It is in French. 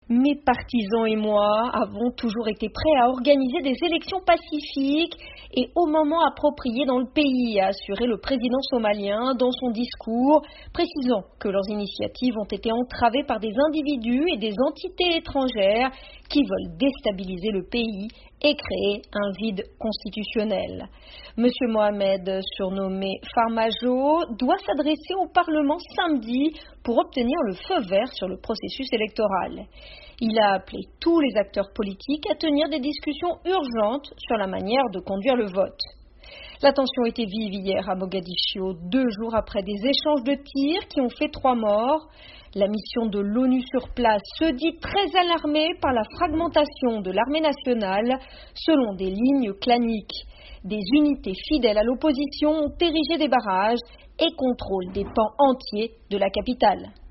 Mes partisans et moi avons toujours été prêts à organiser des élections pacifiques et au moment approprié dans le pays, a assuré le président somalien dans son discours, précisant que leurs initiatives ont été entravées par des individus et des entités étrangères qui veulent déstabiliser le pays et créer un vide constitutionnel. Monsieur Mohamed, surnommé Farmajo, doit s'adresser au Parlement samedi pour obtenir le feu vert sur le processus électoral. Il a appelé tous les acteurs politiques à tenir des discussions urgentes sur la manière de conduire le vote. La tension était vive hier à Mogadiscio, 2 jours après des échanges de tirs qui ont fait 3 morts. La mission de l'ONU sur place se dit très alarmée par la fragmentation de l'armée nationale selon des lignes claniques. Des unités fidèles à l'opposition ont érigé des barrages et contrôlent des pans entiers de la capitale.